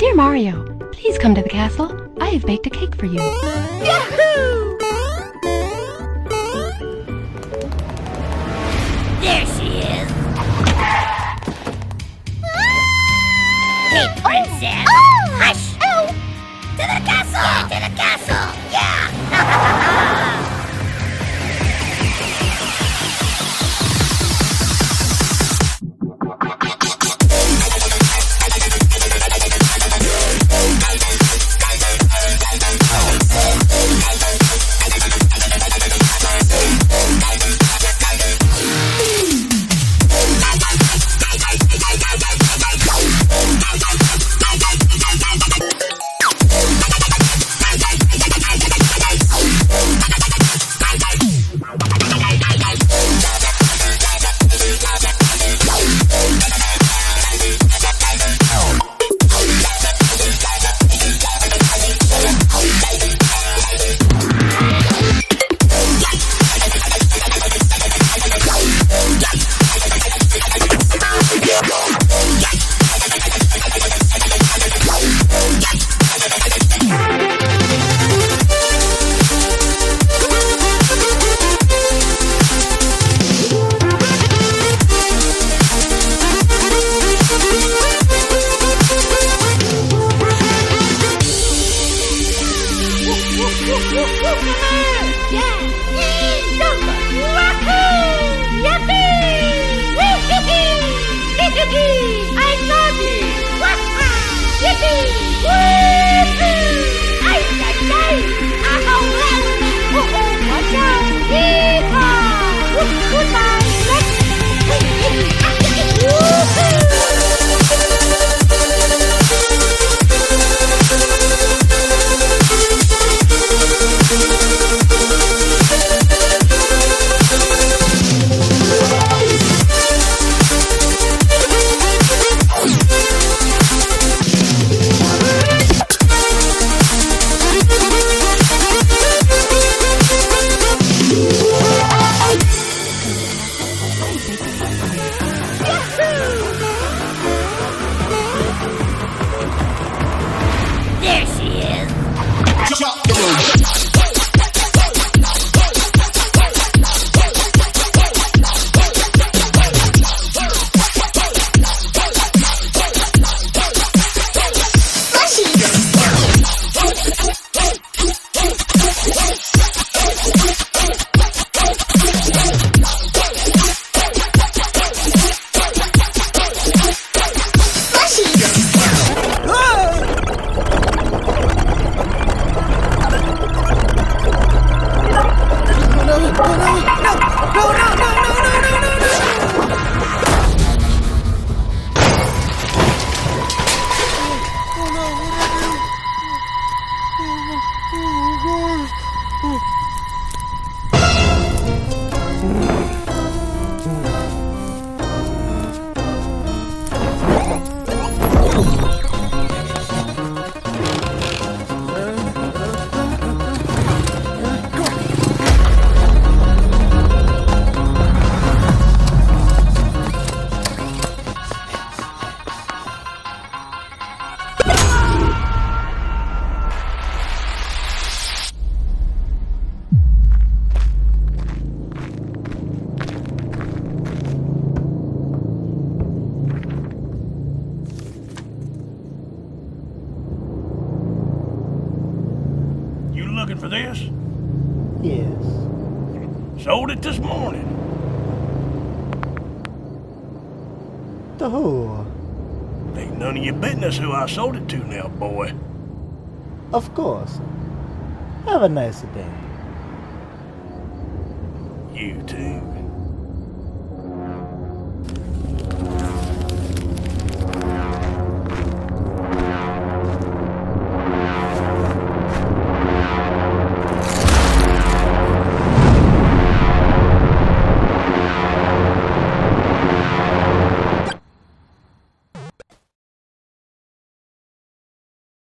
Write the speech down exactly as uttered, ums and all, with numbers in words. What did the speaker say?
Dear Mario, please come to the castle. I have baked a cake for you. Yahoo! There she is. Hey, princess. Oh! Hush. Oh! To the castle. To the castle. Yeah. There she is. Looking for this? Yes. Sold it this morning. To who? Ain't none of your business who I sold it to now, boy. Of course. Have a nice day. You too.